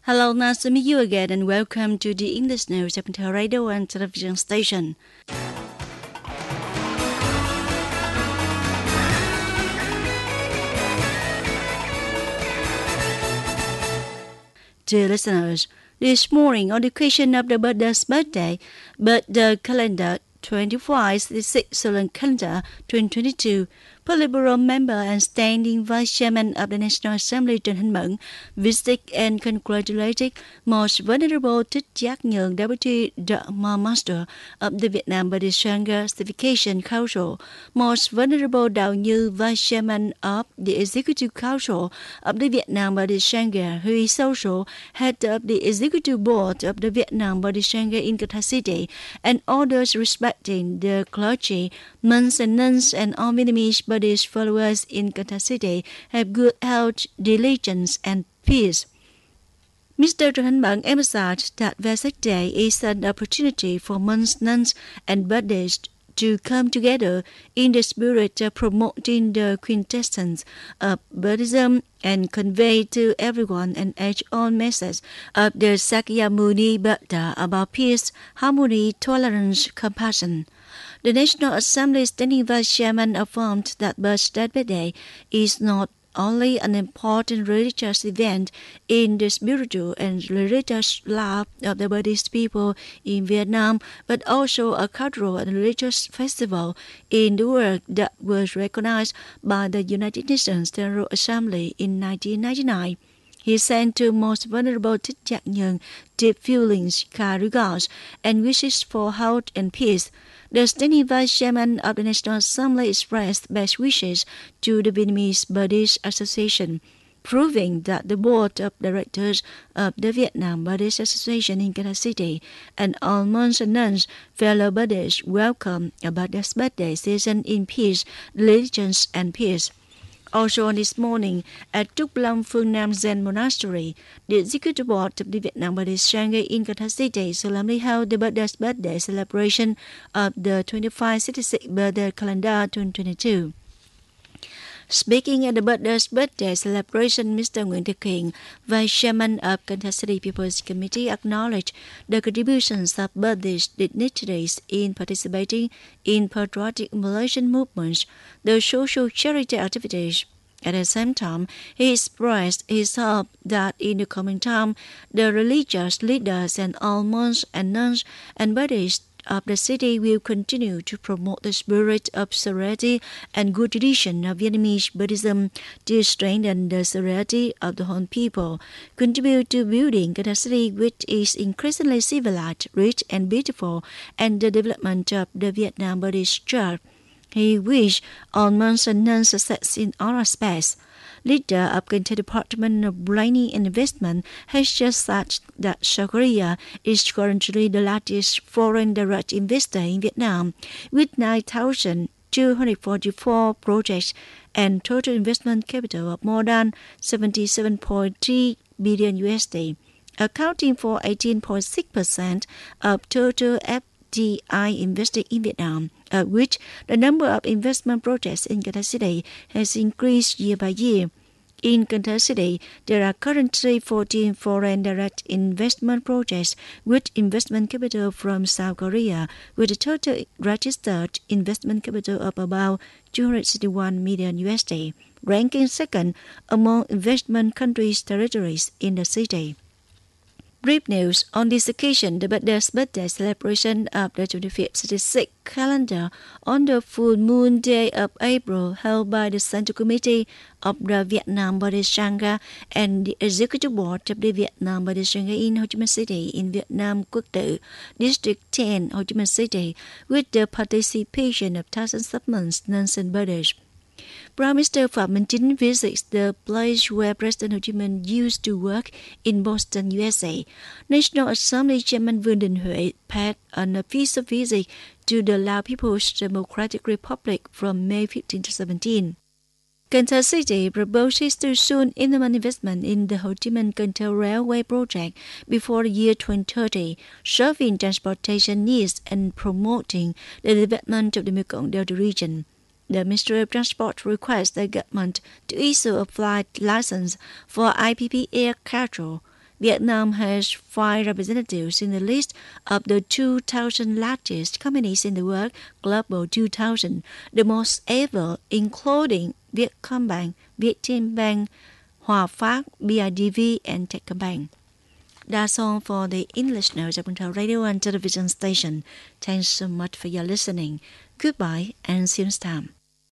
Hello, nice to meet you again and welcome to the English News of the radio and television station. Dear listeners, this morning on the occasion of the Buddha's birthday, but the calendar 2566 Solar Calendar 2022, Politburo member and standing vice chairman of the National Assembly Trần Thanh Mẫn visited and congratulated most venerable Thích Giác Nhường, Deputy Dharma Master of the Vietnam Buddhist Sangha Certification Council, most venerable Đạo Như, vice chairman of the Executive Council of the Vietnam Buddhist Sangha, who is also head of the Executive Board of the Vietnam Buddhist Sangha in Calcutta City, and others respecting the clergy, monks and nuns, and all Vietnamese Buddhist followers in Calcutta City have good health, diligence, and peace. Mr. Trần Thanh Mẫn emphasized that Vesak Day is an opportunity for monks, nuns, and Buddhists to come together in the spirit of promoting the quintessence of Buddhism and convey to everyone an age-old message of the Sakyamuni Buddha about peace, harmony, tolerance, compassion. The National Assembly Standing Vice Chairman affirmed that Birthday Day is not only an important religious event in the spiritual and religious life of the Buddhist people in Vietnam, but also a cultural and religious festival in the world that was recognized by the United Nations General Assembly in 1999. He sent to most venerable Thích Giác Nhường deep feelings, kind regards, and wishes for health and peace. The standing vice chairman of the National Assembly expressed best wishes to the Vietnamese Buddhist Association, proving that the board of directors of the Vietnam Buddhist Association in Calcutta City and all monks and nuns, fellow Buddhists, welcome a Buddha's birthday season in peace, diligence, and peace. Also on this morning, at Trúc Lâm Phương Nam Zen Monastery, the Executive Board of the Vietnam Buddhist Sangha in Calcutta City solemnly held the Buddha's birthday celebration of the 2566 birthday calendar 2022. Speaking at the Buddha's birthday celebration, Mr. Nguyễn Thực Hiện, Vice Chairman of Calcutta City People's Committee, acknowledged the contributions of Buddhist dignitaries in participating in patriotic emulation movements, the social charity activities. At the same time, he expressed his hope that in the coming time, the religious leaders and all monks and nuns and Buddhists of the city will continue to promote the spirit of serenity and good tradition of Vietnamese Buddhism to strengthen the serenity of the whole people, contribute to building Calcutta City which is increasingly civilized, rich and beautiful, and the development of the Vietnam Buddhist Church. He wished all monks and nuns success in all aspects. Leader of Calcutta Department of Planning and Investment has just said that South Korea is currently the largest foreign direct investor in Vietnam, with 9,244 projects and total investment capital of more than 77.3 billion USD, accounting for 18.6% of total FDI invested in Vietnam, of which the number of investment projects in Calcutta City has increased year by year. In Calcutta City, there are currently 14 foreign direct investment projects with investment capital from South Korea, with a total registered investment capital of about 261 million USD, ranking second among investment countries' territories in the city. Brief news on this occasion, the Buddha's birthday celebration of the 2566 calendar on the full moon day of April held by the Central Committee of the Vietnam Buddhist Sangha and the Executive Board of the Vietnam Buddhist Sangha in Ho Chi Minh City in Vietnam Quốc Tự, District 10, Ho Chi Minh City, with the participation of thousands of monks, nuns, and Buddhists. Prime Minister Phạm Minh Chính visits the place where President Ho Chi Minh used to work in Boston, USA. National Assembly Chairman Vương Đình Huệ paid an official visit to the Lao People's Democratic Republic from May 15 to 17. Calcutta City proposes to soon implement investment in the Ho Chi Minh-Cần Thơ Railway project before the year 2030, serving transportation needs and promoting the development of the Mekong Delta region. The Ministry of Transport requests the government to issue a flight license for IPP Air Cargo. Vietnam has 5 representatives in the list of the 2,000 largest companies in the world, Global 2000, the most ever, including Vietcombank, Vietinbank, Hòa Phát, BIDV, and Techcombank. That's all for the English notes of our radio and television station. Thanks so much for your listening. Goodbye and see you next time.